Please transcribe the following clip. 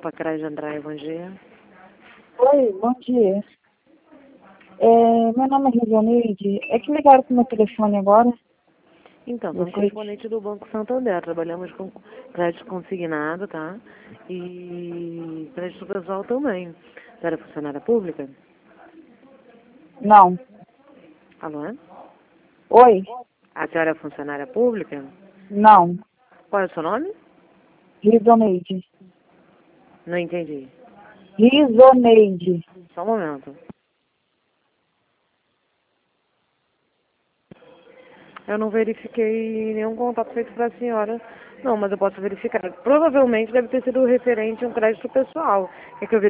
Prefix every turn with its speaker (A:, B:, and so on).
A: Sacraia de Andrade, bom dia.
B: Oi, bom dia. Meu nome é Risoneide. É que ligaram pro meu telefone agora.
A: Então, somos
B: Vocês?
A: correspondente do Banco Santander. Trabalhamos com crédito consignado, tá? E crédito pessoal também. Você era funcionária pública?
B: Não.
A: Alô?
B: Oi?
A: A senhora é funcionária pública?
B: Não.
A: Qual é o seu nome?
B: Risoneide.
A: Não entendi.
B: Risoneide.
A: Só um momento. Eu não verifiquei nenhum contato feito para a senhora. Não, mas eu posso verificar. Provavelmente deve ter sido referente a um crédito pessoal. É que eu